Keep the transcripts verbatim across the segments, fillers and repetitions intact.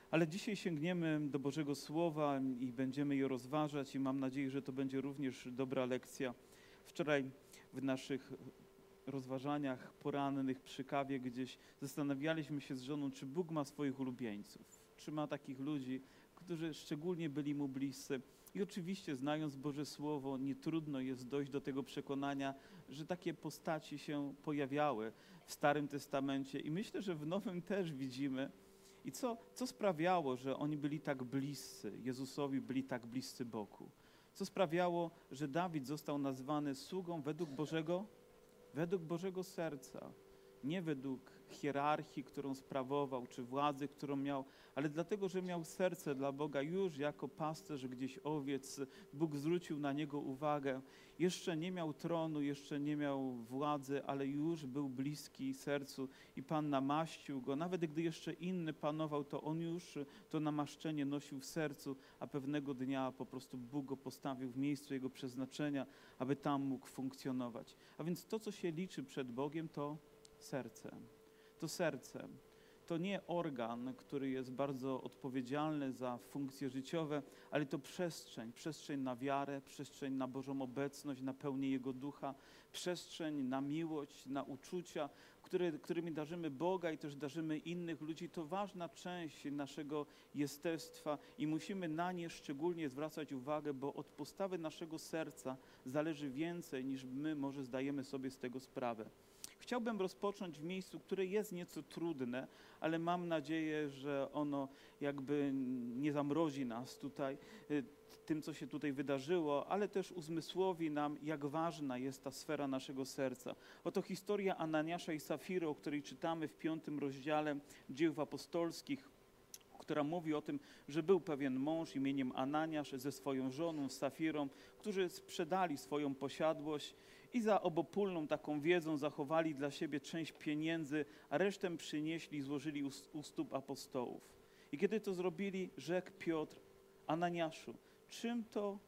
Ale dzisiaj sięgniemy do Bożego Słowa i będziemy je rozważać i mam nadzieję, że to będzie również dobra lekcja. Wczoraj w naszych rozważaniach porannych przy kawie gdzieś zastanawialiśmy się z żoną, czy Bóg ma swoich ulubieńców, czy ma takich ludzi, którzy szczególnie byli Mu bliscy. I oczywiście, znając Boże Słowo, nie trudno jest dojść do tego przekonania, że takie postaci się pojawiały w Starym Testamencie i myślę, że w Nowym też widzimy. I co, co sprawiało, że oni byli tak bliscy, Jezusowi byli tak bliscy Bogu? Co sprawiało, że Dawid został nazwany sługą według Bożego, według Bożego serca? Nie według hierarchii, którą sprawował, czy władzy, którą miał, ale dlatego, że miał serce dla Boga. Już jako pasterz gdzieś owiec, Bóg zwrócił na niego uwagę. Jeszcze nie miał tronu, jeszcze nie miał władzy, ale już był bliski sercu i Pan namaścił go. Nawet gdy jeszcze inny panował, to on już to namaszczenie nosił w sercu, a pewnego dnia po prostu Bóg go postawił w miejscu jego przeznaczenia, aby tam mógł funkcjonować. A więc to, co się liczy przed Bogiem, to serce. To serce. To nie organ, który jest bardzo odpowiedzialny za funkcje życiowe, ale to przestrzeń. Przestrzeń na wiarę, przestrzeń na Bożą obecność, na pełnię Jego Ducha, przestrzeń na miłość, na uczucia, które, którymi darzymy Boga i też darzymy innych ludzi. To ważna część naszego jestestwa i musimy na nie szczególnie zwracać uwagę, bo od postawy naszego serca zależy więcej, niż my może zdajemy sobie z tego sprawę. Chciałbym rozpocząć w miejscu, które jest nieco trudne, ale mam nadzieję, że ono jakby nie zamrozi nas tutaj tym, co się tutaj wydarzyło, ale też uzmysłowi nam, jak ważna jest ta sfera naszego serca. Oto historia Ananiasza i Safiry, o której czytamy w piątym rozdziale Dziejów Apostolskich, która mówi o tym, że był pewien mąż imieniem Ananiasz ze swoją żoną Safirą, którzy sprzedali swoją posiadłość i za obopólną taką wiedzą zachowali dla siebie część pieniędzy, a resztę przynieśli i złożyli u, u stóp apostołów. I kiedy to zrobili, rzekł Piotr: Ananiaszu, czym to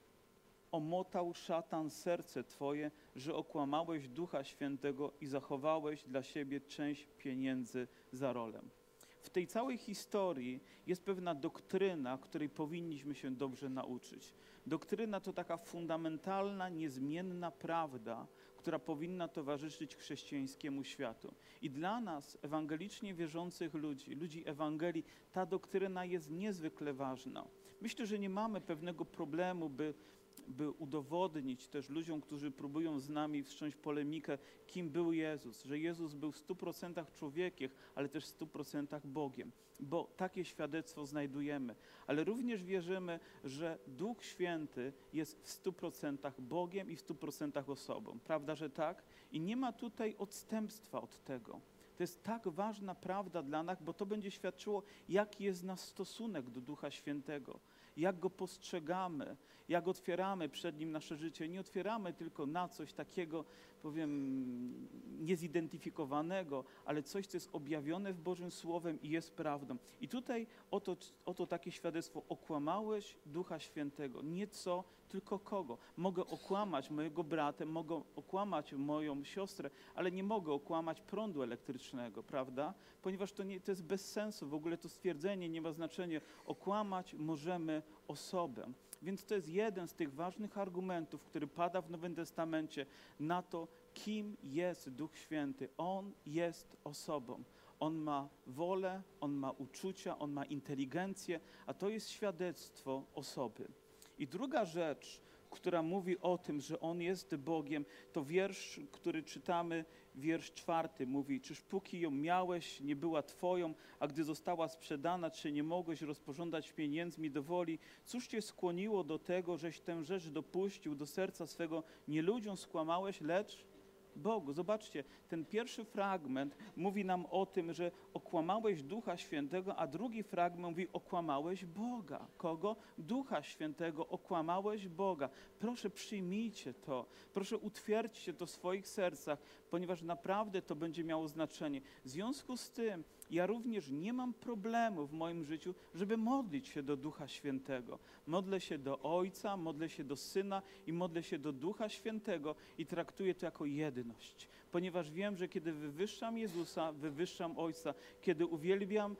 omotał szatan serce Twoje, że okłamałeś Ducha Świętego i zachowałeś dla siebie część pieniędzy za rolę? W tej całej historii jest pewna doktryna, której powinniśmy się dobrze nauczyć. Doktryna to taka fundamentalna, niezmienna prawda, która powinna towarzyszyć chrześcijańskiemu światu. I dla nas, ewangelicznie wierzących ludzi, ludzi Ewangelii, ta doktryna jest niezwykle ważna. Myślę, że nie mamy pewnego problemu, by by udowodnić też ludziom, którzy próbują z nami wszcząć polemikę, kim był Jezus, że Jezus był w stu procentach człowiekiem, ale też w stu procentach Bogiem, bo takie świadectwo znajdujemy. Ale również wierzymy, że Duch Święty jest w stu procentach Bogiem i w stu procentach osobą. Prawda, że tak? I nie ma tutaj odstępstwa od tego. To jest tak ważna prawda dla nas, bo to będzie świadczyło, jaki jest nasz stosunek do Ducha Świętego, jak Go postrzegamy, jak otwieramy przed Nim nasze życie. Nie otwieramy tylko na coś takiego, powiem, niezidentyfikowanego, ale coś, co jest objawione w Bożym Słowem i jest prawdą. I tutaj oto, oto takie świadectwo: okłamałeś Ducha Świętego. Nie co, tylko kogo? Mogę okłamać mojego brata, mogę okłamać moją siostrę, ale nie mogę okłamać prądu elektrycznego, prawda? Ponieważ to, nie, to jest bez sensu, w ogóle to stwierdzenie nie ma znaczenia. Okłamać możemy osobę. Więc to jest jeden z tych ważnych argumentów, który pada w Nowym Testamencie na to, kim jest Duch Święty. On jest osobą. On ma wolę, on ma uczucia, on ma inteligencję, a to jest świadectwo osoby. I druga rzecz, która mówi o tym, że On jest Bogiem, to wiersz, który czytamy, wiersz czwarty, mówi: czyż póki ją miałeś, nie była Twoją, a gdy została sprzedana, czy nie mogłeś rozporządzać pieniędzmi do woli? Cóż Cię skłoniło do tego, żeś tę rzecz dopuścił do serca swego? Nie ludziom skłamałeś, lecz Bogu. Zobaczcie, ten pierwszy fragment mówi nam o tym, że okłamałeś Ducha Świętego, a drugi fragment mówi: okłamałeś Boga. Kogo? Ducha Świętego. Okłamałeś Boga. Proszę, przyjmijcie to. Proszę, utwierdźcie to w swoich sercach, ponieważ naprawdę to będzie miało znaczenie. W związku z tym ja również nie mam problemu w moim życiu, żeby modlić się do Ducha Świętego. Modlę się do Ojca, modlę się do Syna i modlę się do Ducha Świętego i traktuję to jako jedność. ponieważ wiem, że kiedy wywyższam Jezusa, wywyższam Ojca. Kiedy uwielbiam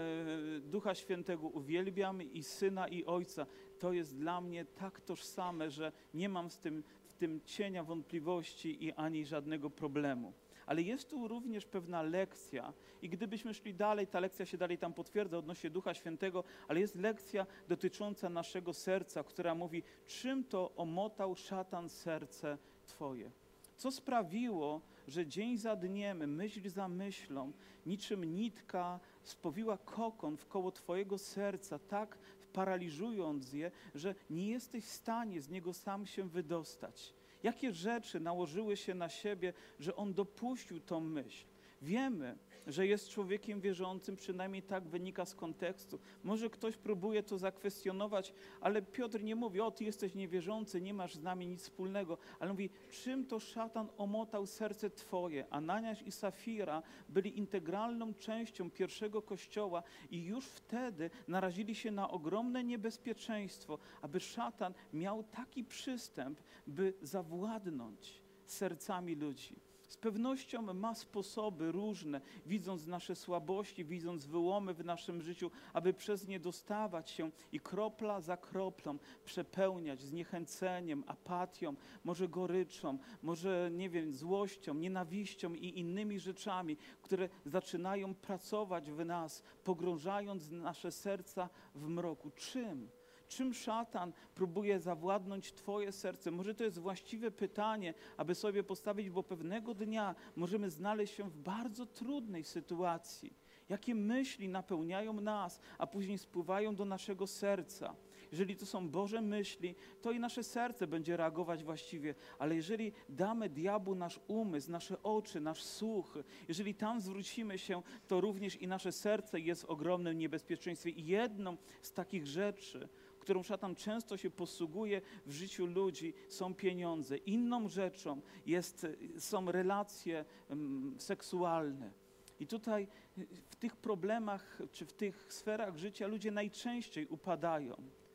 e, Ducha Świętego, uwielbiam i Syna, i Ojca. To jest dla mnie tak tożsame, że nie mam z tym, w tym cienia wątpliwości i ani żadnego problemu. Ale jest tu również pewna lekcja i gdybyśmy szli dalej, ta lekcja się dalej tam potwierdza odnośnie Ducha Świętego, ale jest lekcja dotycząca naszego serca, która mówi, czym to omotał szatan serce Twoje. Co sprawiło, że dzień za dniem, myśl za myślą, niczym nitka spowiła kokon wkoło Twojego serca, tak paraliżując je, że nie jesteś w stanie z niego sam się wydostać. Jakie rzeczy nałożyły się na siebie, że on dopuścił tą myśl? Wiemy, że jest człowiekiem wierzącym, przynajmniej tak wynika z kontekstu. Może ktoś próbuje to zakwestionować, ale Piotr nie mówi, o ty jesteś niewierzący, nie masz z nami nic wspólnego, ale mówi, czym to szatan omotał serce twoje? Ananiasz i Safira byli integralną częścią pierwszego kościoła i już wtedy narazili się na ogromne niebezpieczeństwo, aby szatan miał taki przystęp, by zawładnąć sercami ludzi. Z pewnością ma sposoby różne, widząc nasze słabości, widząc wyłomy w naszym życiu, aby przez nie dostawać się i kropla za kroplą przepełniać zniechęceniem, apatią, może goryczą, może, nie wiem, złością, nienawiścią i innymi rzeczami, które zaczynają pracować w nas, pogrążając nasze serca w mroku. Czym? Czym szatan próbuje zawładnąć Twoje serce? Może to jest właściwe pytanie, aby sobie postawić, bo pewnego dnia możemy znaleźć się w bardzo trudnej sytuacji. Jakie myśli napełniają nas, a później spływają do naszego serca? Jeżeli to są Boże myśli, to i nasze serce będzie reagować właściwie, ale jeżeli damy diabłu nasz umysł, nasze oczy, nasz słuch, jeżeli tam zwrócimy się, to również i nasze serce jest w ogromnym niebezpieczeństwie. I jedną z takich rzeczy, którą szatan często się posługuje w życiu ludzi, są pieniądze. Inną rzeczą jest, są relacje um, seksualne. I tutaj w tych problemach, czy w tych sferach życia ludzie najczęściej upadają.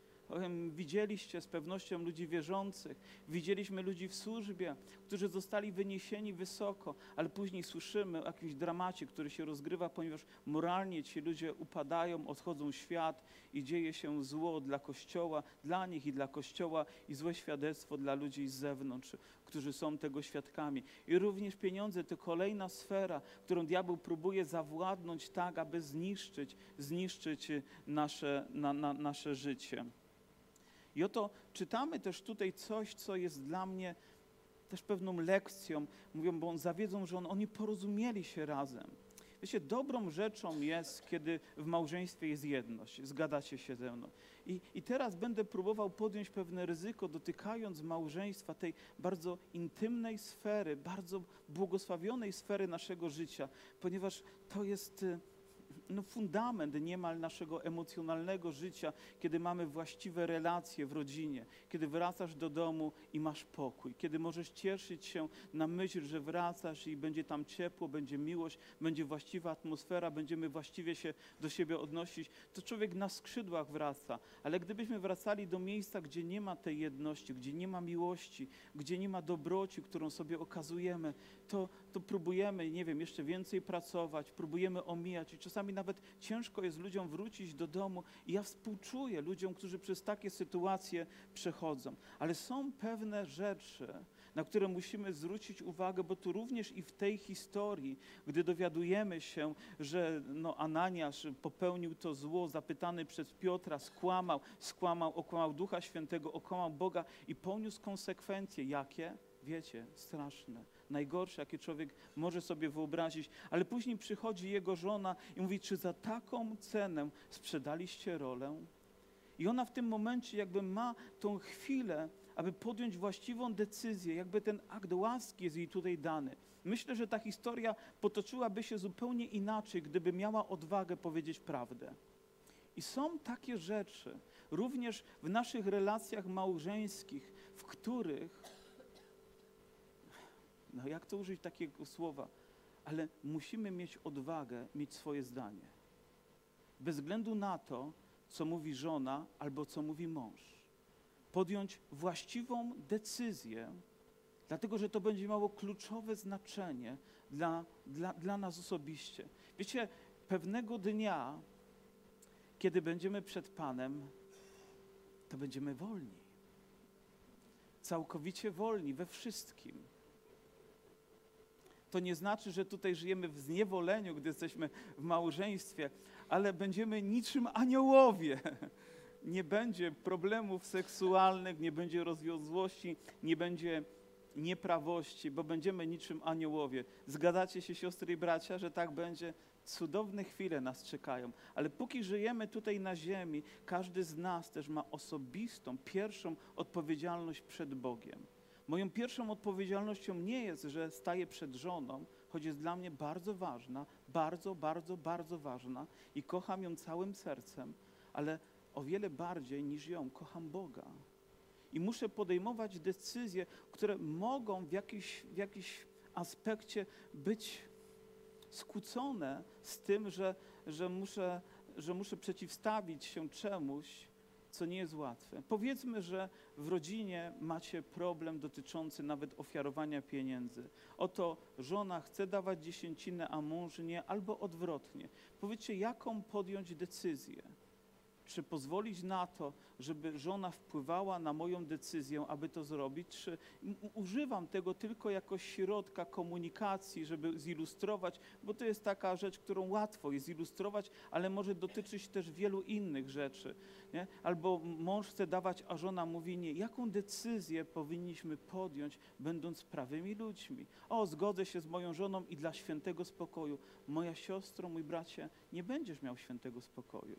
Widzieliście z pewnością ludzi wierzących, widzieliśmy ludzi w służbie, którzy zostali wyniesieni wysoko, ale później słyszymy o jakimś dramacie, który się rozgrywa, ponieważ moralnie ci ludzie upadają, odchodzą w świat i dzieje się zło dla Kościoła, dla nich i dla Kościoła i złe świadectwo dla ludzi z zewnątrz, którzy są tego świadkami. I również pieniądze to kolejna sfera, którą diabeł próbuje zawładnąć tak, aby zniszczyć, zniszczyć nasze, na, na, nasze życie. I oto czytamy też tutaj coś, co jest dla mnie też pewną lekcją. Mówią, bo on zawiedzą, że on, oni porozumieli się razem. Wiecie, dobrą rzeczą jest, kiedy w małżeństwie jest jedność. Zgadacie się ze mną. I, I teraz będę próbował podjąć pewne ryzyko, dotykając małżeństwa, tej bardzo intymnej sfery, bardzo błogosławionej sfery naszego życia, ponieważ to jest no, fundament niemal naszego emocjonalnego życia, kiedy mamy właściwe relacje w rodzinie, kiedy wracasz do domu i masz pokój, kiedy możesz cieszyć się na myśl, że wracasz i będzie tam ciepło, będzie miłość, będzie właściwa atmosfera, będziemy właściwie się do siebie odnosić, to człowiek na skrzydłach wraca. Ale gdybyśmy wracali do miejsca, gdzie nie ma tej jedności, gdzie nie ma miłości, gdzie nie ma dobroci, którą sobie okazujemy, to, to próbujemy, nie wiem, jeszcze więcej pracować, próbujemy omijać i czasami nawet ciężko jest ludziom wrócić do domu i ja współczuję ludziom, którzy przez takie sytuacje przechodzą. Ale są pewne rzeczy, na które musimy zwrócić uwagę, bo tu również i w tej historii, gdy dowiadujemy się, że no, Ananiasz popełnił to zło, zapytany przez Piotra, skłamał, skłamał, okłamał Ducha Świętego, okłamał Boga i poniósł konsekwencje. Jakie? Wiecie, straszne, najgorsze, jakie człowiek może sobie wyobrazić, ale później przychodzi jego żona i mówi, czy za taką cenę sprzedaliście rolę? I ona w tym momencie jakby ma tą chwilę, aby podjąć właściwą decyzję, jakby ten akt łaski jest jej tutaj dany. Myślę, że ta historia potoczyłaby się zupełnie inaczej, gdyby miała odwagę powiedzieć prawdę. I są takie rzeczy, również w naszych relacjach małżeńskich, w których no jak to użyć takiego słowa, ale musimy mieć odwagę, mieć swoje zdanie. Bez względu na to, co mówi żona albo co mówi mąż. Podjąć właściwą decyzję Dlatego, że to będzie miało kluczowe znaczenie dla, dla, dla nas osobiście. Wiecie, pewnego dnia, kiedy będziemy przed Panem, to będziemy wolni. Całkowicie wolni we wszystkim. To nie znaczy, że tutaj żyjemy w zniewoleniu, gdy jesteśmy w małżeństwie, ale będziemy niczym aniołowie. Nie będzie problemów seksualnych, nie będzie rozwiązłości, nie będzie nieprawości, bo będziemy niczym aniołowie. Zgadzacie się, siostry i bracia, że tak będzie? Cudowne chwile nas czekają, ale póki żyjemy tutaj na ziemi, każdy z nas też ma osobistą, pierwszą odpowiedzialność przed Bogiem. Moją pierwszą odpowiedzialnością nie jest, że staję przed żoną, choć jest dla mnie bardzo ważna, bardzo, bardzo, bardzo ważna i kocham ją całym sercem, ale o wiele bardziej niż ją kocham Boga. I muszę podejmować decyzje, które mogą w jakiś, w jakiś aspekcie być skłócone z tym, że, że, muszę, że muszę przeciwstawić się czemuś, co nie jest łatwe. Powiedzmy, że w rodzinie macie problem dotyczący nawet ofiarowania pieniędzy. Oto żona chce dawać dziesięcinę, a mąż nie, albo odwrotnie. Powiedzcie, jaką podjąć decyzję? Czy pozwolić na to, żeby żona wpływała na moją decyzję, aby to zrobić, czy używam tego tylko jako środka komunikacji, żeby zilustrować, bo to jest taka rzecz, którą łatwo jest zilustrować, ale może dotyczyć też wielu innych rzeczy. Nie? Albo mąż chce dawać, a żona mówi nie. Jaką decyzję powinniśmy podjąć, będąc prawymi ludźmi? O, zgodzę się z moją żoną i dla świętego spokoju. Moja siostro, mój bracie, nie będziesz miał świętego spokoju.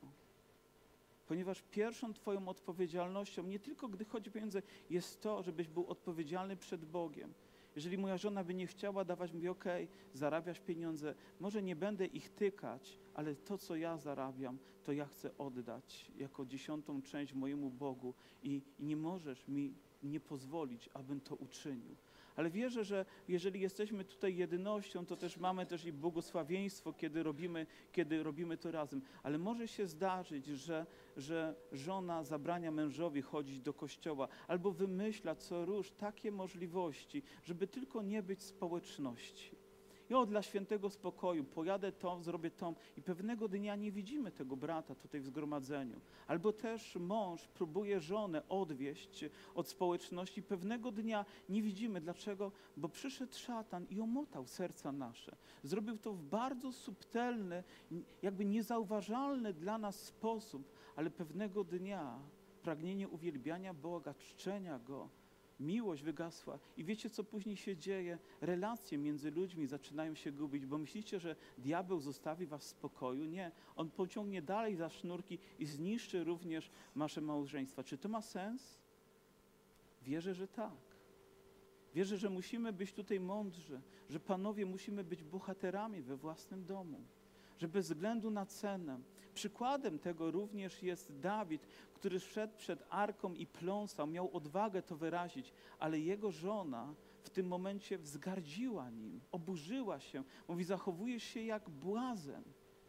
Ponieważ pierwszą twoją odpowiedzialnością, nie tylko gdy chodzi o pieniądze, jest to, żebyś był odpowiedzialny przed Bogiem. Jeżeli moja żona by nie chciała dawać, mówi okej, okay, zarabiasz pieniądze, może nie będę ich tykać, ale to, co ja zarabiam, to ja chcę oddać jako dziesiątą część mojemu Bogu i, i nie możesz mi nie pozwolić, abym to uczynił. Ale wierzę, że jeżeli jesteśmy tutaj jednością, to też mamy też i błogosławieństwo, kiedy robimy, kiedy robimy to razem. Ale może się zdarzyć, że, że żona zabrania mężowi chodzić do kościoła albo wymyśla co róż takie możliwości, żeby tylko nie być w społeczności. I o, dla świętego spokoju pojadę tą, zrobię tą i pewnego dnia nie widzimy tego brata tutaj w zgromadzeniu. Albo też mąż próbuje żonę odwieść od społeczności. Pewnego dnia nie widzimy. Dlaczego? Bo przyszedł szatan i omotał serca nasze. Zrobił to w bardzo subtelny, jakby niezauważalny dla nas sposób, ale pewnego dnia pragnienie uwielbiania Boga, czczenia Go, miłość wygasła i wiecie, co później się dzieje? Relacje między ludźmi zaczynają się gubić, bo myślicie, że diabeł zostawi was w spokoju? Nie, on pociągnie dalej za sznurki i zniszczy również wasze małżeństwa. Czy to ma sens? Wierzę, że tak. Wierzę, że musimy być tutaj mądrzy, że panowie musimy być bohaterami we własnym domu, że bez względu na cenę. Przykładem tego również jest Dawid, który szedł przed arką i pląsał, miał odwagę to wyrazić, ale jego żona w tym momencie wzgardziła nim, oburzyła się. Mówi, zachowujesz się jak błazen,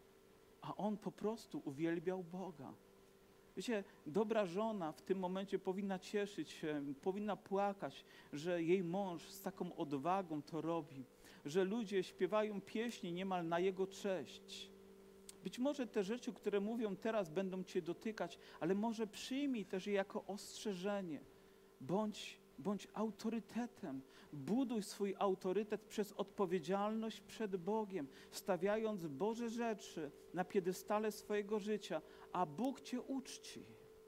a on po prostu uwielbiał Boga. Wiecie, dobra żona w tym momencie powinna cieszyć się, powinna płakać, że jej mąż z taką odwagą to robi, że ludzie śpiewają pieśni niemal na jego cześć. Być może te rzeczy, które mówią teraz, będą cię dotykać, ale może przyjmij też je jako ostrzeżenie. Bądź, bądź autorytetem. Buduj swój autorytet przez odpowiedzialność przed Bogiem, stawiając Boże rzeczy na piedestale swojego życia, a Bóg cię uczci.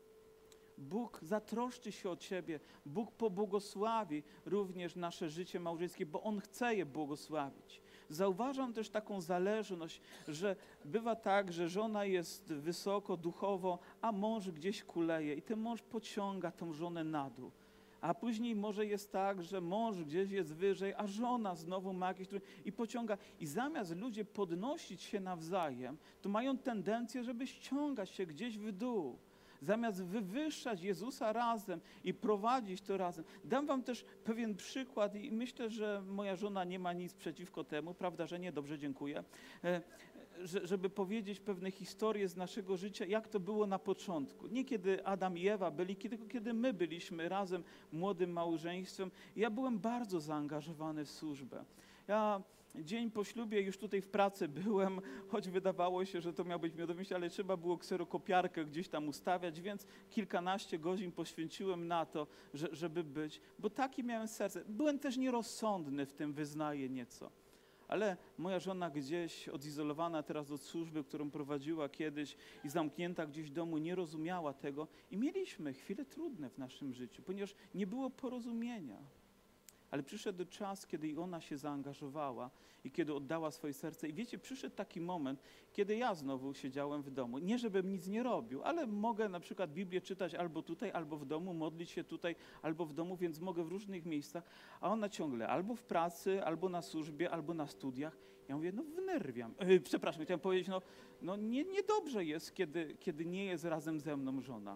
Bóg zatroszczy się o ciebie, Bóg pobłogosławi również nasze życie małżeńskie, bo On chce je błogosławić. Zauważam też taką zależność, że bywa tak, że żona jest wysoko duchowo, a mąż gdzieś kuleje i ten mąż pociąga tą żonę na dół. A później może jest tak, że mąż gdzieś jest wyżej, a żona znowu ma jakieś i pociąga. I zamiast ludzie podnosić się nawzajem, to mają tendencję, żeby ściągać się gdzieś w dół. Zamiast wywyższać Jezusa razem i prowadzić to razem. Dam wam też pewien przykład i myślę, że moja żona nie ma nic przeciwko temu, prawda, że nie? Dobrze, dziękuję. że, żeby powiedzieć pewne historie z naszego życia, jak to było na początku. Nie kiedy Adam i Ewa byli, tylko kiedy my byliśmy razem młodym małżeństwem. Ja byłem bardzo zaangażowany w służbę. Ja dzień po ślubie już tutaj w pracy byłem, choć wydawało się, że to miał być miodowiście, ale trzeba było kserokopiarkę gdzieś tam ustawiać, więc kilkanaście godzin poświęciłem na to, że, żeby być, bo takie miałem serce. Byłem też nierozsądny w tym, wyznaję nieco. Ale moja żona gdzieś odizolowana teraz od służby, którą prowadziła kiedyś i zamknięta gdzieś w domu, nie rozumiała tego. I mieliśmy chwile trudne w naszym życiu, ponieważ nie było porozumienia. Ale przyszedł czas, kiedy i ona się zaangażowała i kiedy oddała swoje serce. I wiecie, przyszedł taki moment, kiedy ja znowu siedziałem w domu. Nie, żebym nic nie robił, ale mogę na przykład Biblię czytać albo tutaj, albo w domu, modlić się tutaj, albo w domu, więc mogę w różnych miejscach. A ona ciągle albo w pracy, albo na służbie, albo na studiach. Ja mówię, no wnerwiam. Yy, przepraszam, chciałem powiedzieć, no, no nie, niedobrze jest, kiedy, kiedy nie jest razem ze mną żona.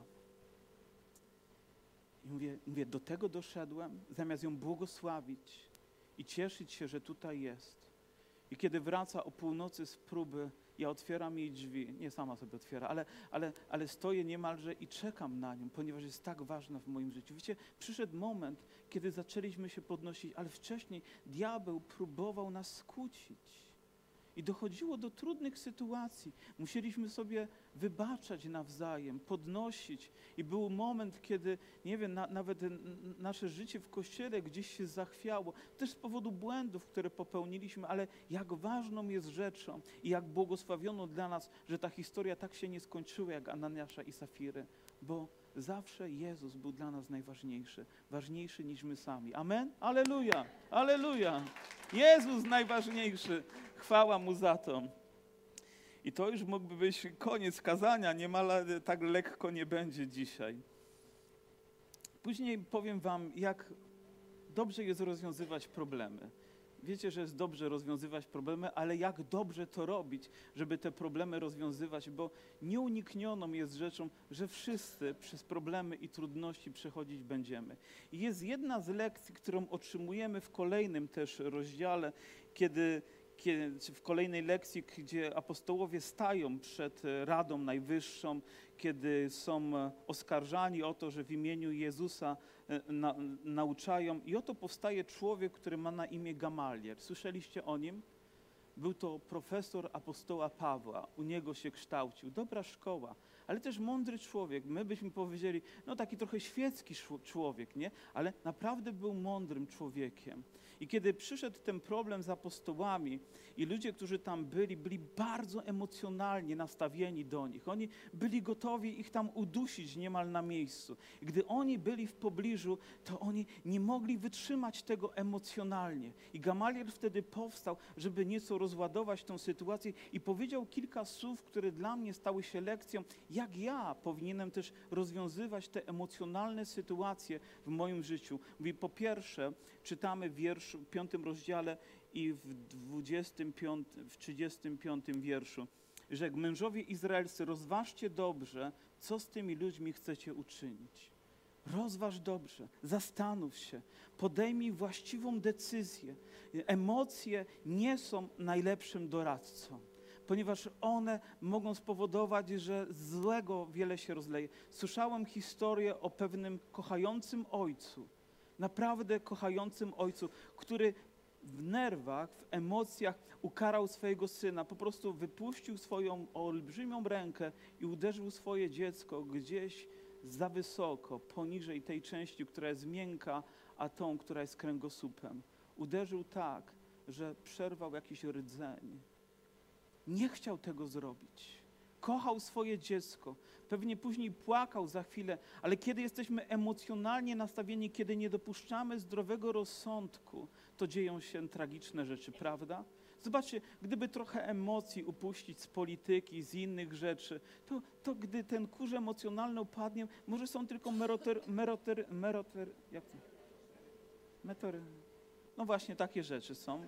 I mówię, mówię, do tego doszedłem, zamiast ją błogosławić i cieszyć się, że tutaj jest. I kiedy wraca o północy z próby, ja otwieram jej drzwi, nie sama sobie otwiera, ale, ale, ale stoję niemalże i czekam na nią, ponieważ jest tak ważna w moim życiu. Wiecie, przyszedł moment, kiedy zaczęliśmy się podnosić, ale wcześniej diabeł próbował nas skłócić. I dochodziło do trudnych sytuacji. Musieliśmy sobie wybaczać nawzajem, podnosić. I był moment, kiedy, nie wiem, na, nawet nasze życie w Kościele gdzieś się zachwiało. Też z powodu błędów, które popełniliśmy, ale jak ważną jest rzeczą i jak błogosławioną dla nas, że ta historia tak się nie skończyła jak Ananiasza i Safiry. Bo zawsze Jezus był dla nas najważniejszy. Ważniejszy niż my sami. Amen? Alleluja! Alleluja! Jezus najważniejszy. Chwała Mu za to. I to już mógłby być koniec kazania, niemal tak lekko nie będzie dzisiaj. Później powiem wam, jak dobrze jest rozwiązywać problemy. Wiecie, że jest dobrze rozwiązywać problemy, ale jak dobrze to robić, żeby te problemy rozwiązywać, bo nieuniknioną jest rzeczą, że wszyscy przez problemy i trudności przechodzić będziemy. I jest jedna z lekcji, którą otrzymujemy w kolejnym też rozdziale, kiedy Kiedy, w kolejnej lekcji, gdzie apostołowie stają przed Radą Najwyższą, kiedy są oskarżani o to, że w imieniu Jezusa na, nauczają. I oto powstaje człowiek, który ma na imię Gamaliel. Słyszeliście o nim? Był to profesor apostoła Pawła. U niego się kształcił. Dobra szkoła, ale też mądry człowiek. My byśmy powiedzieli, no taki trochę świecki człowiek, nie? Ale naprawdę był mądrym człowiekiem. I kiedy przyszedł ten problem z apostołami i ludzie, którzy tam byli, byli bardzo emocjonalnie nastawieni do nich. Oni byli gotowi ich tam udusić niemal na miejscu. I gdy oni byli w pobliżu, to oni nie mogli wytrzymać tego emocjonalnie. I Gamaliel wtedy powstał, żeby nieco rozładować tę sytuację i powiedział kilka słów, które dla mnie stały się lekcją, jak ja powinienem też rozwiązywać te emocjonalne sytuacje w moim życiu. Mówi, po pierwsze, czytamy w wierszu, w piątym rozdziale i w dwudziestym piątym, w trzydziestym piątym wierszu, że mężowie izraelscy, rozważcie dobrze, co z tymi ludźmi chcecie uczynić. Rozważ dobrze, zastanów się, podejmij właściwą decyzję. Emocje nie są najlepszym doradcą, ponieważ one mogą spowodować, że złego wiele się rozleje. Słyszałem historię o pewnym kochającym ojcu, naprawdę kochającym ojcu, który w nerwach, w emocjach ukarał swojego syna. Po prostu wypuścił swoją olbrzymią rękę i uderzył swoje dziecko gdzieś za wysoko, poniżej tej części, która jest miękka, a tą, która jest kręgosłupem. Uderzył tak, że przerwał jakiś rdzeń. Nie chciał tego zrobić. Kochał swoje dziecko. Pewnie później płakał za chwilę, ale kiedy jesteśmy emocjonalnie nastawieni, kiedy nie dopuszczamy zdrowego rozsądku, to dzieją się tragiczne rzeczy, prawda? Zobaczcie, gdyby trochę emocji upuścić z polityki, z innych rzeczy, to, to gdy ten kurz emocjonalny upadnie, może są tylko meroter, meroter, meroter, jak to? Metory. No właśnie takie rzeczy są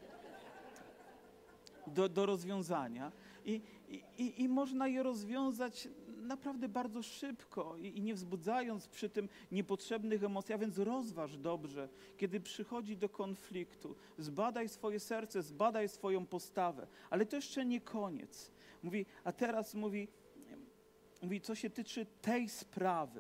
do, do rozwiązania i, i, i można je rozwiązać naprawdę bardzo szybko i, i nie wzbudzając przy tym niepotrzebnych emocji, a więc rozważ dobrze, kiedy przychodzi do konfliktu, zbadaj swoje serce, zbadaj swoją postawę, ale to jeszcze nie koniec, Mówi, a teraz mówi, mówi, co się tyczy tej sprawy.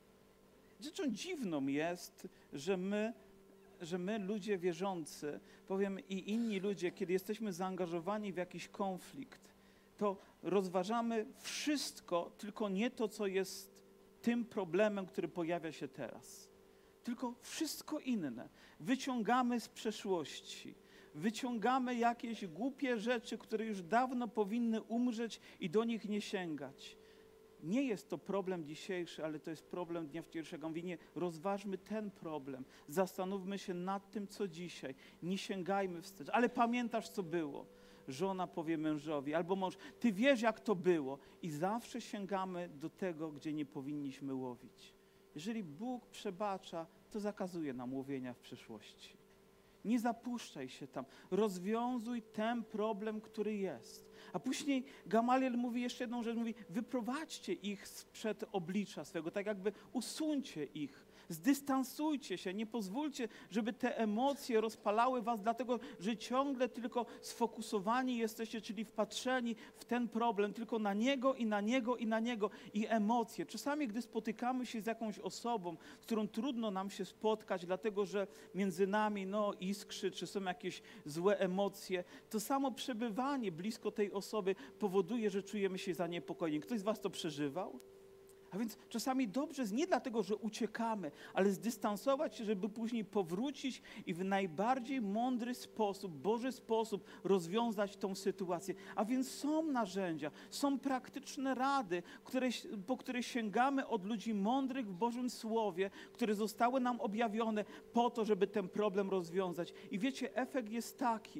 Rzeczą dziwną jest, że my, że my ludzie wierzący, powiem i inni ludzie, kiedy jesteśmy zaangażowani w jakiś konflikt, to rozważamy wszystko, tylko nie to, co jest tym problemem, który pojawia się teraz. Tylko wszystko inne. Wyciągamy z przeszłości. Wyciągamy jakieś głupie rzeczy, które już dawno powinny umrzeć i do nich nie sięgać. Nie jest to problem dzisiejszy, ale to jest problem dnia wczorajszego. Mówię, nie, rozważmy ten problem. Zastanówmy się nad tym, co dzisiaj. Nie sięgajmy wstecz. Ale pamiętasz, co było? Żona powie mężowi, albo mąż, ty wiesz, jak to było. I zawsze sięgamy do tego, gdzie nie powinniśmy łowić. Jeżeli Bóg przebacza, to zakazuje nam łowienia w przyszłości. Nie zapuszczaj się tam. Rozwiązuj ten problem, który jest. A później Gamaliel mówi jeszcze jedną rzecz, mówi, wyprowadźcie ich sprzed oblicza swego, tak jakby usuńcie ich. Zdystansujcie się, nie pozwólcie, żeby te emocje rozpalały was, dlatego że ciągle tylko sfokusowani jesteście, czyli wpatrzeni w ten problem, tylko na niego i na niego i na niego i emocje. Czasami, gdy spotykamy się z jakąś osobą, z którą trudno nam się spotkać, dlatego że między nami no, iskrzy, czy są jakieś złe emocje, to samo przebywanie blisko tej osoby powoduje, że czujemy się zaniepokojeni. Ktoś z was to przeżywał? A więc czasami dobrze jest nie dlatego, że uciekamy, ale zdystansować się, żeby później powrócić i w najbardziej mądry sposób, Boży sposób rozwiązać tą sytuację. A więc są narzędzia, są praktyczne rady, które, po które sięgamy od ludzi mądrych w Bożym Słowie, które zostały nam objawione po to, żeby ten problem rozwiązać. I wiecie, efekt jest taki,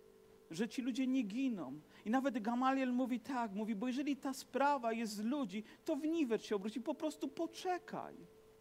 że ci ludzie nie giną. I nawet Gamaliel mówi tak, mówi, bo jeżeli ta sprawa jest z ludzi, to w niwecz się obróci, po prostu poczekaj.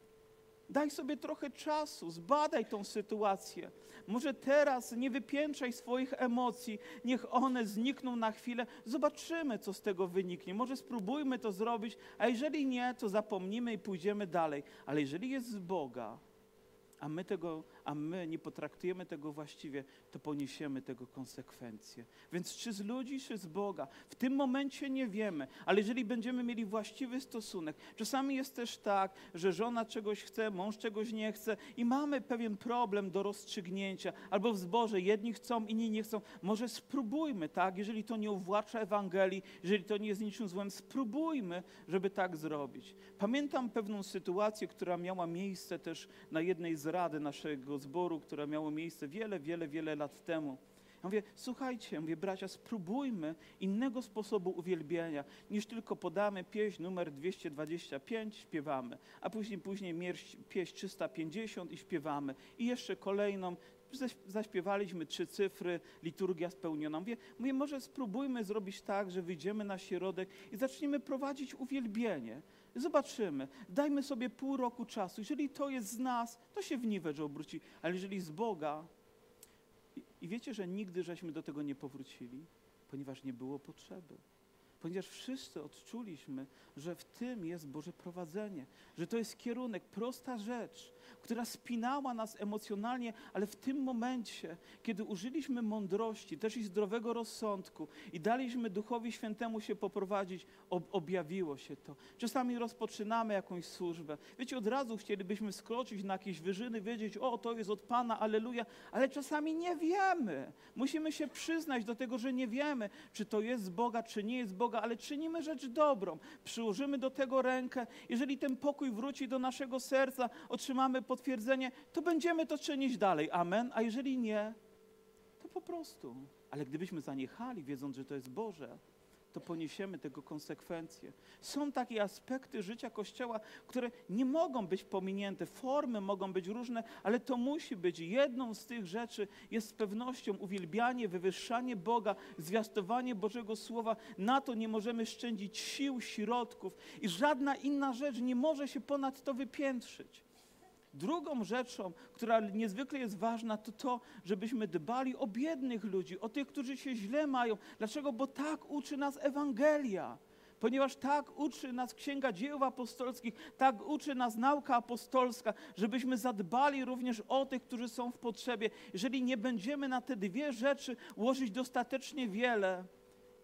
Daj sobie trochę czasu, zbadaj tą sytuację. Może teraz nie wypiętrzaj swoich emocji, niech one znikną na chwilę. Zobaczymy, co z tego wyniknie. Może spróbujmy to zrobić, a jeżeli nie, to zapomnimy i pójdziemy dalej. Ale jeżeli jest z Boga, a my, tego, a my nie potraktujemy tego właściwie, to poniesiemy tego konsekwencje. Więc czy z ludzi, czy z Boga? W tym momencie nie wiemy, ale jeżeli będziemy mieli właściwy stosunek, czasami jest też tak, że żona czegoś chce, mąż czegoś nie chce i mamy pewien problem do rozstrzygnięcia, albo w zborze jedni chcą, inni nie chcą. Może spróbujmy, tak? Jeżeli to nie uwłacza Ewangelii, jeżeli to nie jest niczym złym, spróbujmy, żeby tak zrobić. Pamiętam pewną sytuację, która miała miejsce też na jednej z rady naszego zboru, która miała miejsce wiele, wiele, wiele lat temu. Ja mówię, słuchajcie, mówię, bracia, spróbujmy innego sposobu uwielbienia, niż tylko podamy pieśń numer dwieście dwadzieścia pięć, śpiewamy, a później, później pieśń trzysta pięćdziesiąt i śpiewamy. I jeszcze kolejną, zaśpiewaliśmy trzy cyfry, liturgia spełniona. Mówię, mówię, może spróbujmy zrobić tak, że wyjdziemy na środek i zaczniemy prowadzić uwielbienie. Zobaczymy, dajmy sobie pół roku czasu. Jeżeli to jest z nas, to się w niwecz obróci, ale jeżeli z Boga, i, i wiecie, że nigdy żeśmy do tego nie powrócili, ponieważ nie było potrzeby. Ponieważ wszyscy odczuliśmy, że w tym jest Boże prowadzenie, że to jest kierunek, prosta rzecz, która spinała nas emocjonalnie, ale w tym momencie, kiedy użyliśmy mądrości, też i zdrowego rozsądku i daliśmy Duchowi Świętemu się poprowadzić, ob objawiło się to. Czasami rozpoczynamy jakąś służbę. Wiecie, od razu chcielibyśmy skroczyć na jakieś wyżyny, wiedzieć, o, to jest od Pana, alleluja, ale czasami nie wiemy. Musimy się przyznać do tego, że nie wiemy, czy to jest z Boga, czy nie jest z Boga, ale czynimy rzecz dobrą. Przyłożymy do tego rękę. Jeżeli ten pokój wróci do naszego serca, otrzymamy potwierdzenie, to będziemy to czynić dalej. Amen. A jeżeli nie, to po prostu. Ale gdybyśmy zaniechali, wiedząc, że to jest Boże, to poniesiemy tego konsekwencje. Są takie aspekty życia Kościoła, które nie mogą być pominięte. Formy mogą być różne, ale to musi być. Jedną z tych rzeczy jest z pewnością uwielbianie, wywyższanie Boga, zwiastowanie Bożego Słowa. Na to nie możemy szczędzić sił, środków i żadna inna rzecz nie może się ponad to wypiętrzyć. Drugą rzeczą, która niezwykle jest ważna, to to, żebyśmy dbali o biednych ludzi, o tych, którzy się źle mają. Dlaczego? Bo tak uczy nas Ewangelia. Ponieważ tak uczy nas Księga Dzieł Apostolskich, tak uczy nas nauka apostolska, żebyśmy zadbali również o tych, którzy są w potrzebie. Jeżeli nie będziemy na te dwie rzeczy łożyć dostatecznie wiele,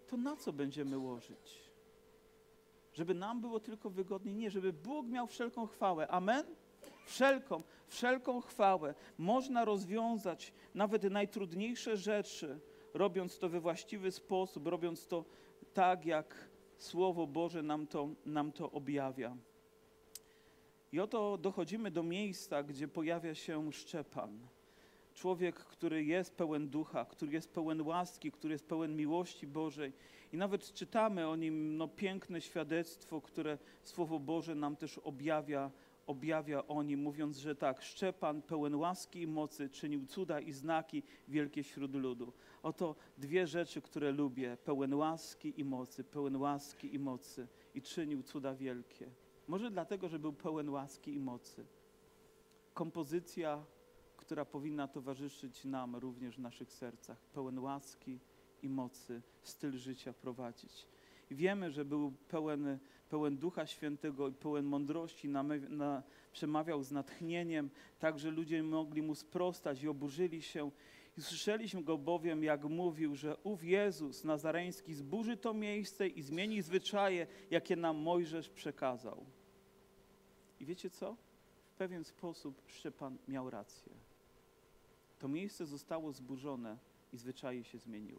to na co będziemy łożyć? Żeby nam było tylko wygodnie? Nie, żeby Bóg miał wszelką chwałę. Amen? Wszelką, wszelką chwałę. Można rozwiązać nawet najtrudniejsze rzeczy, robiąc to we właściwy sposób, robiąc to tak, jak Słowo Boże nam to, nam to objawia. I oto dochodzimy do miejsca, gdzie pojawia się Szczepan. Człowiek, który jest pełen ducha, który jest pełen łaski, który jest pełen miłości Bożej. I nawet czytamy o nim no, piękne świadectwo, które Słowo Boże nam też objawia, objawia o nim, mówiąc, że tak, Szczepan pełen łaski i mocy czynił cuda i znaki wielkie wśród ludu. Oto dwie rzeczy, które lubię, pełen łaski i mocy, pełen łaski i mocy i czynił cuda wielkie. Może dlatego, że był pełen łaski i mocy. Kompozycja, która powinna towarzyszyć nam również w naszych sercach. Pełen łaski i mocy, styl życia prowadzić. I wiemy, że był pełen, pełen Ducha Świętego i pełen mądrości, na, na, przemawiał z natchnieniem, tak, że ludzie mogli mu sprostać i oburzyli się. I słyszeliśmy go bowiem, jak mówił, że ów Jezus Nazareński zburzy to miejsce i zmieni zwyczaje, jakie nam Mojżesz przekazał. I wiecie co? W pewien sposób Szczepan miał rację. To miejsce zostało zburzone i zwyczaje się zmieniły.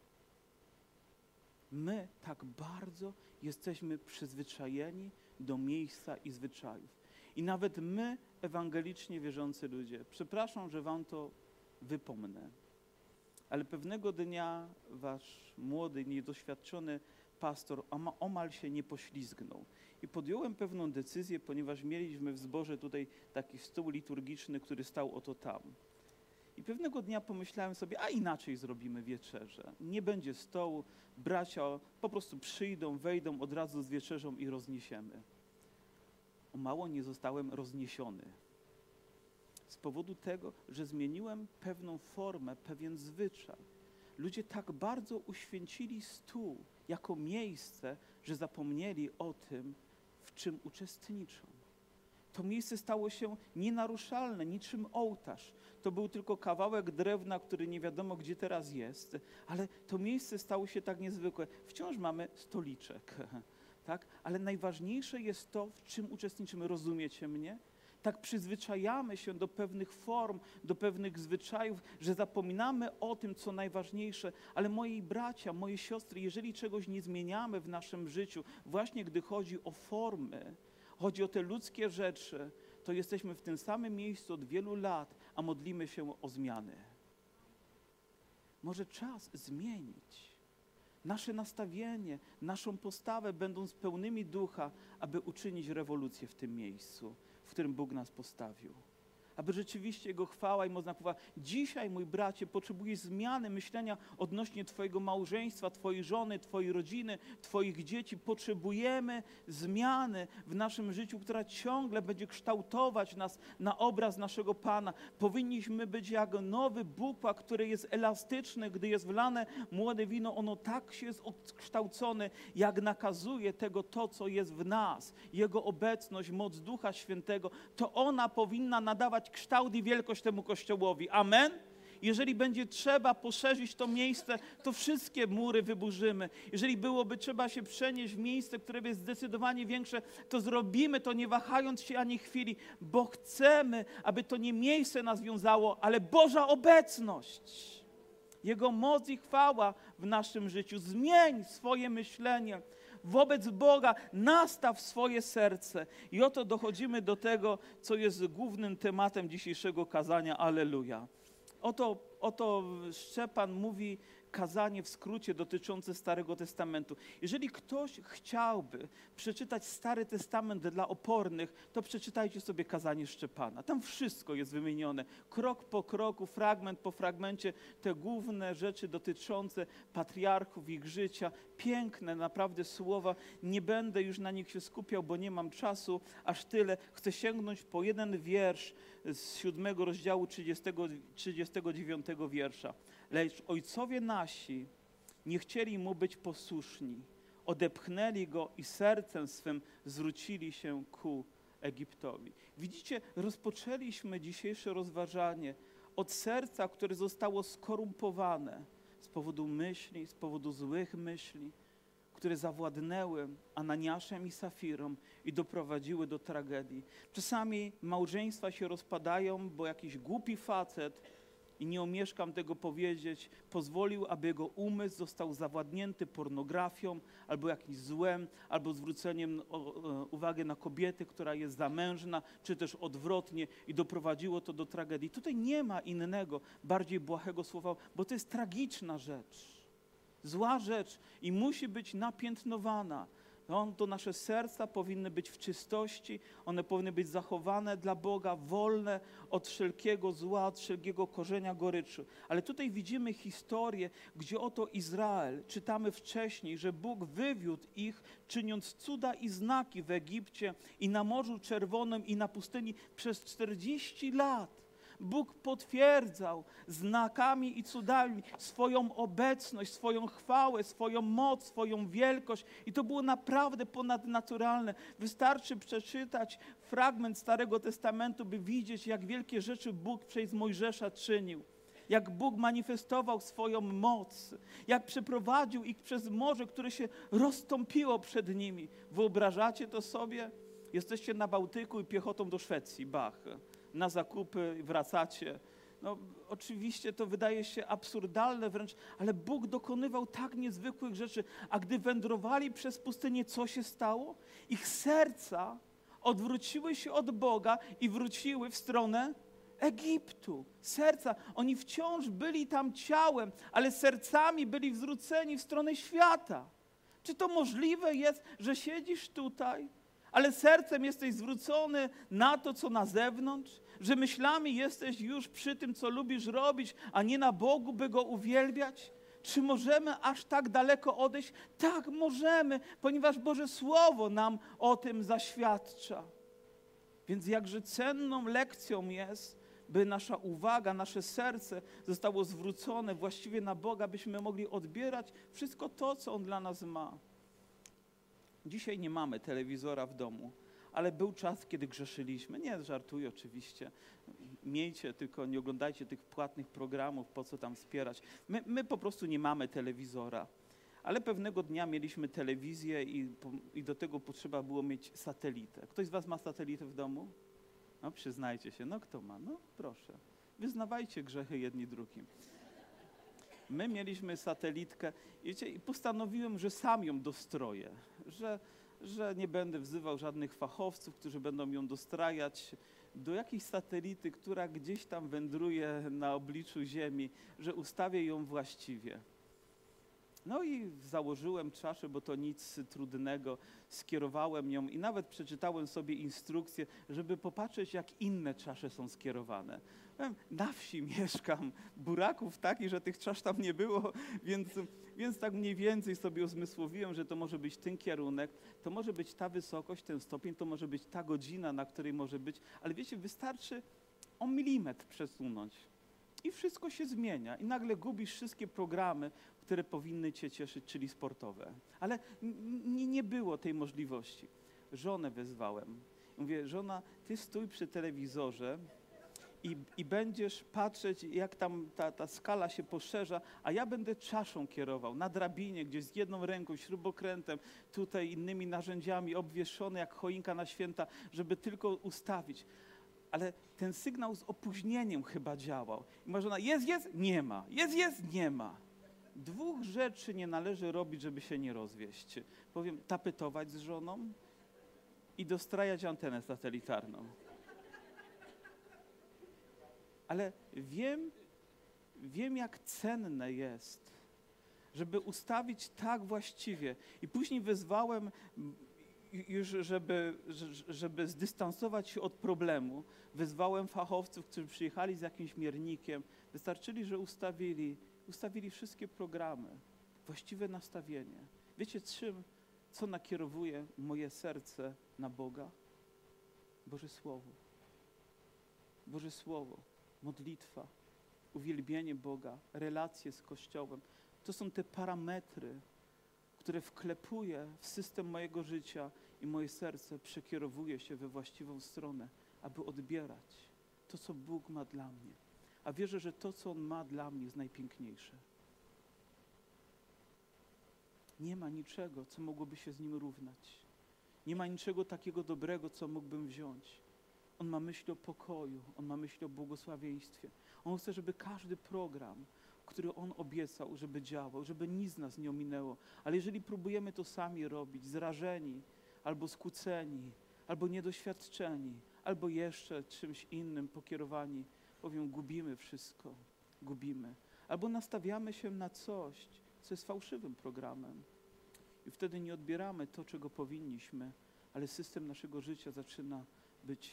My tak bardzo jesteśmy przyzwyczajeni do miejsca i zwyczajów. I nawet my, ewangelicznie wierzący ludzie, przepraszam, że wam to wypomnę, ale pewnego dnia wasz młody, niedoświadczony pastor omal się nie poślizgnął. I podjąłem pewną decyzję, ponieważ mieliśmy w zborze tutaj taki stół liturgiczny, który stał oto tam. I pewnego dnia pomyślałem sobie, a inaczej zrobimy wieczerzę. Nie będzie stołu, bracia po prostu przyjdą, wejdą od razu z wieczerzą i rozniesiemy. O mało nie zostałem rozniesiony. Z powodu tego, że zmieniłem pewną formę, pewien zwyczaj. Ludzie tak bardzo uświęcili stół jako miejsce, że zapomnieli o tym, w czym uczestniczą. To miejsce stało się nienaruszalne, niczym ołtarz. To był tylko kawałek drewna, który nie wiadomo gdzie teraz jest, ale to miejsce stało się tak niezwykłe. Wciąż mamy stoliczek, tak? Ale najważniejsze jest to, w czym uczestniczymy. Rozumiecie mnie? Tak przyzwyczajamy się do pewnych form, do pewnych zwyczajów, że zapominamy o tym, co najważniejsze. Ale moi bracia, moje siostry, jeżeli czegoś nie zmieniamy w naszym życiu, właśnie gdy chodzi o formy, chodzi o te ludzkie rzeczy, to jesteśmy w tym samym miejscu od wielu lat, a modlimy się o zmiany. Może czas zmienić nasze nastawienie, naszą postawę, będąc pełnymi ducha, aby uczynić rewolucję w tym miejscu, w którym Bóg nas postawił. Aby rzeczywiście Jego chwała i moc napływa. Dzisiaj, mój bracie, potrzebujesz zmiany myślenia odnośnie Twojego małżeństwa, Twojej żony, Twojej rodziny, Twoich dzieci. Potrzebujemy zmiany w naszym życiu, która ciągle będzie kształtować nas na obraz naszego Pana. Powinniśmy być jak nowy bukłak, który jest elastyczny, gdy jest wlane młode wino. Ono tak się jest odkształcone, jak nakazuje tego to, co jest w nas. Jego obecność, moc Ducha Świętego, to ona powinna nadawać kształt i wielkość temu Kościołowi. Amen? Jeżeli będzie trzeba poszerzyć to miejsce, to wszystkie mury wyburzymy. Jeżeli byłoby trzeba się przenieść w miejsce, które jest zdecydowanie większe, to zrobimy to, nie wahając się ani chwili, bo chcemy, aby to nie miejsce nas wiązało, ale Boża obecność. Jego moc i chwała w naszym życiu. Zmień swoje myślenie wobec Boga, nastaw swoje serce. I oto dochodzimy do tego, co jest głównym tematem dzisiejszego kazania. Alleluja. Oto, oto Szczepan mówi kazanie w skrócie dotyczące Starego Testamentu. Jeżeli ktoś chciałby przeczytać Stary Testament dla opornych, to przeczytajcie sobie kazanie Szczepana. Tam wszystko jest wymienione. Krok po kroku, fragment po fragmencie, te główne rzeczy dotyczące patriarchów, ich życia. Piękne naprawdę słowa. Nie będę już na nich się skupiał, bo nie mam czasu aż tyle. Chcę sięgnąć po jeden wiersz z siódmego rozdziału trzydziestego, trzydziestego dziewiątego wiersza. Lecz ojcowie nasi nie chcieli mu być posłuszni. Odepchnęli go i sercem swym zwrócili się ku Egiptowi. Widzicie, rozpoczęliśmy dzisiejsze rozważanie od serca, które zostało skorumpowane z powodu myśli, z powodu złych myśli, które zawładnęły Ananiaszem i Safirą i doprowadziły do tragedii. Czasami małżeństwa się rozpadają, bo jakiś głupi facet, i nie omieszkam tego powiedzieć, pozwolił, aby jego umysł został zawładnięty pornografią, albo jakimś złem, albo zwróceniem uwagi na kobietę, która jest zamężna, czy też odwrotnie i doprowadziło to do tragedii. Tutaj nie ma innego, bardziej błahego słowa, bo to jest tragiczna rzecz. Zła rzecz i musi być napiętnowana. No, to nasze serca powinny być w czystości, one powinny być zachowane dla Boga, wolne od wszelkiego zła, od wszelkiego korzenia goryczy. Ale tutaj widzimy historię, gdzie oto Izrael, czytamy wcześniej, że Bóg wywiódł ich, czyniąc cuda i znaki w Egipcie i na Morzu Czerwonym i na pustyni przez czterdzieści lat. Bóg potwierdzał znakami i cudami swoją obecność, swoją chwałę, swoją moc, swoją wielkość i to było naprawdę ponadnaturalne. Wystarczy przeczytać fragment Starego Testamentu, by widzieć, jak wielkie rzeczy Bóg przez Mojżesza czynił. Jak Bóg manifestował swoją moc, jak przeprowadził ich przez morze, które się rozstąpiło przed nimi. Wyobrażacie to sobie? Jesteście na Bałtyku i piechotą do Szwecji, bach. Na zakupy wracacie. No, oczywiście to wydaje się absurdalne wręcz, ale Bóg dokonywał tak niezwykłych rzeczy. A gdy wędrowali przez pustynię, co się stało? Ich serca odwróciły się od Boga i wróciły w stronę Egiptu. Serca. Oni wciąż byli tam ciałem, ale sercami byli zwróceni w stronę świata. Czy to możliwe jest, że siedzisz tutaj, ale sercem jesteś zwrócony na to, co na zewnątrz, że myślami jesteś już przy tym, co lubisz robić, a nie na Bogu, by Go uwielbiać? Czy możemy aż tak daleko odejść? Tak, możemy, ponieważ Boże Słowo nam o tym zaświadcza. Więc jakże cenną lekcją jest, by nasza uwaga, nasze serce zostało zwrócone właściwie na Boga, byśmy mogli odbierać wszystko to, co On dla nas ma. Dzisiaj nie mamy telewizora w domu, ale był czas, kiedy grzeszyliśmy. Nie, żartuję oczywiście. Miejcie, tylko nie oglądajcie tych płatnych programów, po co tam wspierać. My, my po prostu nie mamy telewizora, ale pewnego dnia mieliśmy telewizję i, i do tego potrzeba było mieć satelitę. Ktoś z was ma satelitę w domu? No przyznajcie się, no kto ma? No proszę. Wyznawajcie grzechy jedni drugim. My mieliśmy satelitkę wiecie, i postanowiłem, że sam ją dostroję, że, że nie będę wzywał żadnych fachowców, którzy będą ją dostrajać do jakiejś satelity, która gdzieś tam wędruje na obliczu Ziemi, że ustawię ją właściwie. No i założyłem czaszę, bo to nic trudnego, skierowałem ją i nawet przeczytałem sobie instrukcję, żeby popatrzeć, jak inne czasze są skierowane. Na wsi mieszkam, buraków takich, że tych czasz tam nie było, więc, więc tak mniej więcej sobie uzmysłowiłem, że to może być ten kierunek, to może być ta wysokość, ten stopień, to może być ta godzina, na której może być, ale wiecie, wystarczy o milimetr przesunąć i wszystko się zmienia i nagle gubisz wszystkie programy, które powinny cię cieszyć, czyli sportowe. Ale n- nie było tej możliwości. Żonę wezwałem. Mówię, żona, ty stój przy telewizorze i, i będziesz patrzeć, jak tam ta, ta skala się poszerza, a ja będę czaszą kierował, na drabinie, gdzieś z jedną ręką, śrubokrętem, tutaj innymi narzędziami, obwieszony jak choinka na święta, żeby tylko ustawić. Ale ten sygnał z opóźnieniem chyba działał. I moja żona, jest, jest, nie ma, jest, jest, nie ma. Dwóch rzeczy nie należy robić, żeby się nie rozwieść. Powiem, tapetować z żoną i dostrajać antenę satelitarną. Ale wiem, wiem jak cenne jest, żeby ustawić tak właściwie. I później wezwałem już, żeby, żeby zdystansować się od problemu, wezwałem fachowców, którzy przyjechali z jakimś miernikiem. Wystarczyli, że ustawili Ustawili wszystkie programy, właściwe nastawienie. Wiecie, czym, co nakierowuje moje serce na Boga? Boże Słowo. Boże Słowo, modlitwa, uwielbienie Boga, relacje z Kościołem. To są te parametry, które wklepuję w system mojego życia i moje serce przekierowuje się we właściwą stronę, aby odbierać to, co Bóg ma dla mnie. A wierzę, że to, co On ma dla mnie, jest najpiękniejsze. Nie ma niczego, co mogłoby się z Nim równać. Nie ma niczego takiego dobrego, co mógłbym wziąć. On ma myśl o pokoju, On ma myśl o błogosławieństwie. On chce, żeby każdy program, który On obiecał, żeby działał, żeby nic nas nie ominęło. Ale jeżeli próbujemy to sami robić, zrażeni, albo skłóceni, albo niedoświadczeni, albo jeszcze czymś innym pokierowani, powiem, gubimy wszystko, gubimy. Albo nastawiamy się na coś, co jest fałszywym programem. I wtedy nie odbieramy to, czego powinniśmy, ale system naszego życia zaczyna być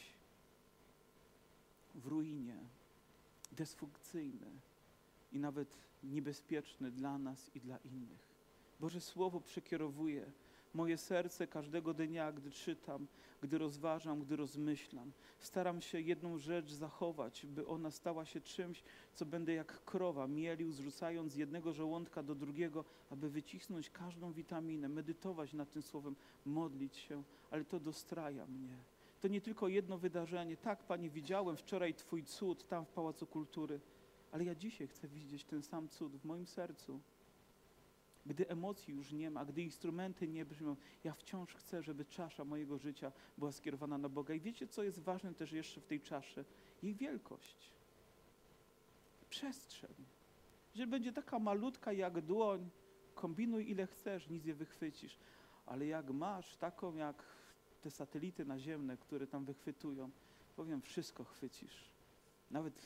w ruinie, dysfunkcyjny i nawet niebezpieczny dla nas i dla innych. Boże Słowo przekierowuje moje serce każdego dnia, gdy czytam, gdy rozważam, gdy rozmyślam. Staram się jedną rzecz zachować, by ona stała się czymś, co będę jak krowa mielił, zrzucając z jednego żołądka do drugiego, aby wycisnąć każdą witaminę, medytować nad tym Słowem, modlić się, ale to dostraja mnie. To nie tylko jedno wydarzenie. Tak, Panie, widziałem wczoraj Twój cud tam w Pałacu Kultury, ale ja dzisiaj chcę widzieć ten sam cud w moim sercu. Gdy emocji już nie ma, gdy instrumenty nie brzmią, ja wciąż chcę, żeby czasza mojego życia była skierowana na Boga. I wiecie, co jest ważne też jeszcze w tej czaszy? Jej wielkość. Przestrzeń. Jeżeli będzie taka malutka jak dłoń, kombinuj ile chcesz, nic nie wychwycisz. Ale jak masz taką jak te satelity naziemne, które tam wychwytują, powiem, wszystko chwycisz. Nawet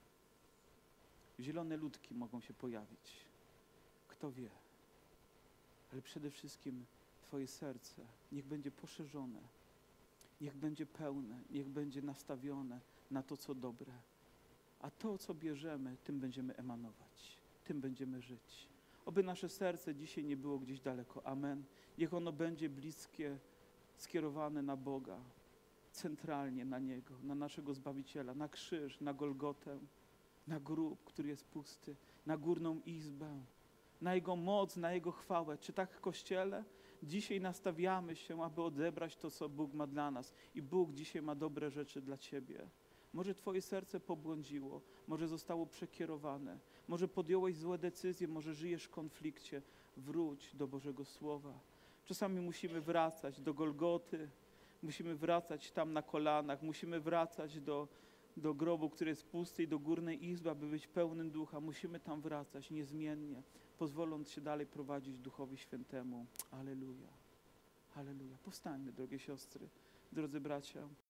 zielone ludki mogą się pojawić. Kto wie? Ale przede wszystkim Twoje serce niech będzie poszerzone, niech będzie pełne, niech będzie nastawione na to, co dobre. A to, co bierzemy, tym będziemy emanować, tym będziemy żyć. Oby nasze serce dzisiaj nie było gdzieś daleko. Amen. Niech ono będzie bliskie, skierowane na Boga, centralnie na Niego, na naszego Zbawiciela, na krzyż, na Golgotę, na grób, który jest pusty, na górną izbę, na Jego moc, na Jego chwałę. Czy tak, Kościele? Dzisiaj nastawiamy się, aby odebrać to, co Bóg ma dla nas. I Bóg dzisiaj ma dobre rzeczy dla Ciebie. Może Twoje serce pobłądziło, może zostało przekierowane, może podjąłeś złe decyzje, może żyjesz w konflikcie. Wróć do Bożego Słowa. Czasami musimy wracać do Golgoty, musimy wracać tam na kolanach, musimy wracać do, do grobu, który jest pusty, i do górnej izby, aby być pełnym ducha. Musimy tam wracać niezmiennie, pozwoląc się dalej prowadzić Duchowi Świętemu. Alleluja. Alleluja. Powstańmy, drogie siostry, drodzy bracia.